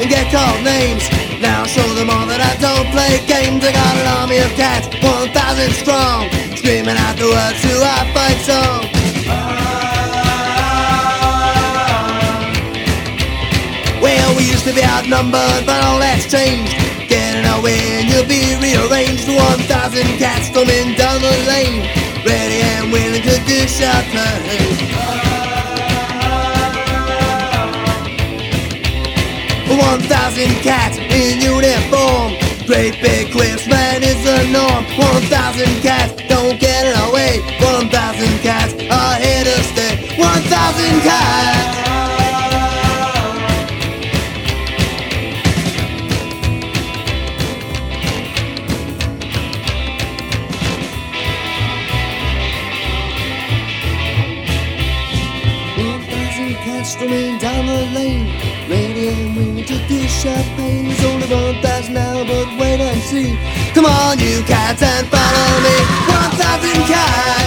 and get called names. Now show them all that I don't play games. I got an army of cats, 1,000 strong, screaming out the words to our fight song. Well, we used to be outnumbered, but all that's changed. Get in our way and you'll be rearranged. 1,000 cats storming down the lane, ready and willing to dish out pain. 1,000 cats in uniform, great big quips, man, is the norm. 1,000 cats, don't get in our way. 1,000 cats are here to stay. 1,000 cats. Cats storming down the lane, ready and willing to dish out pain. There's only 1,000 now, but wait and see. Come on, you cats, and follow me. 1,000 cats.